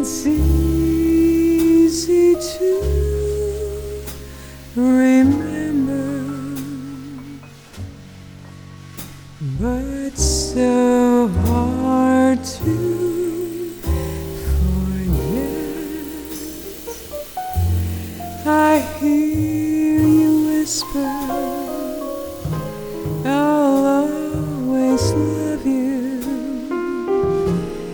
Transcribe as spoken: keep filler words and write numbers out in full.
It's easy to remember, but so hard to forget. I hear you whisper